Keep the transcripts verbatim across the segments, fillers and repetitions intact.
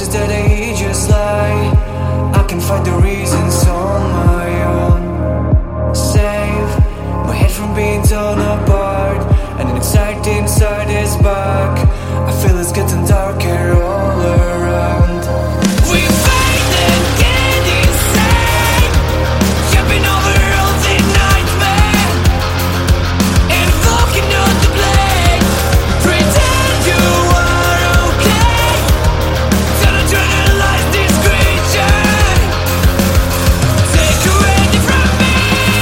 that I just lie. I can find the reasons on my own. Save my head from being torn apart, and inside, inside is back. I feel it's getting darker all around. We fight and get insane, jumping over all the nightmare, invoking all the blame. Pretend you are okay, don't internalize this creature. Take away from me.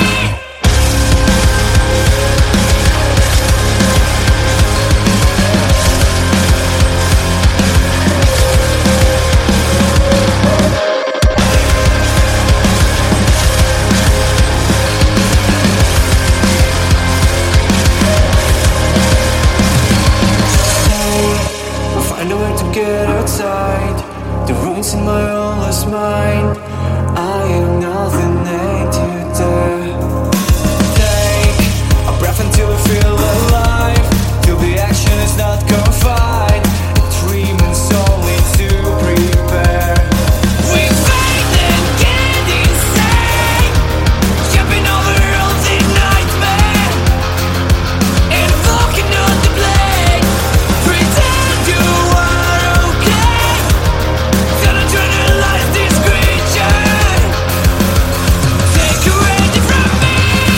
I'll find a way to get outside the ruins in my own lost mind. I am nothing ain't you there. Take a breath until I feel alive, till the action is not confined. A dream is only to prepare. We fight and get insane, jumping over all the nightmare, invoking all the blame. Pretend you are okay, don't internalize this creature. Take away from me.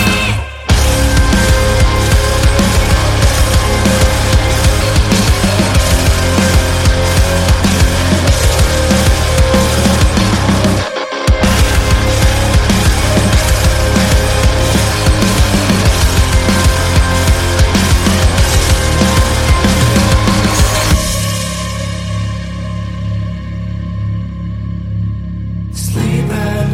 Sleeping,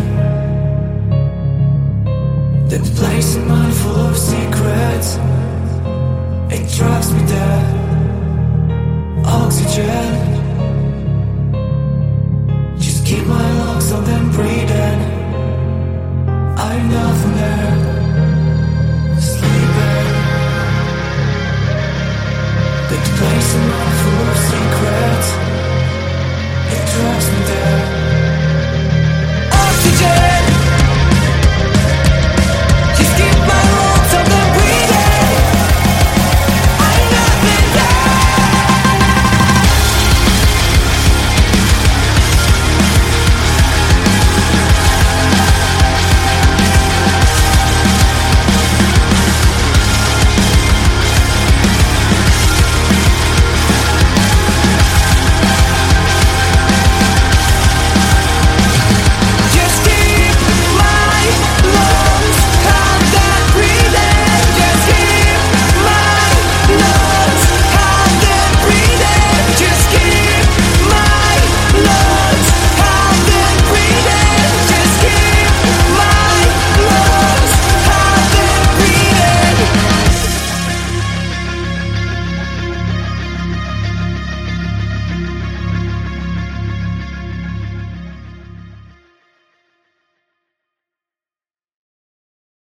that place in mind full of secrets. It drives me dead. Oxygen, just keep my lungs on them breathing. I'm nothing there. Sleeping, that place in mind full of secrets.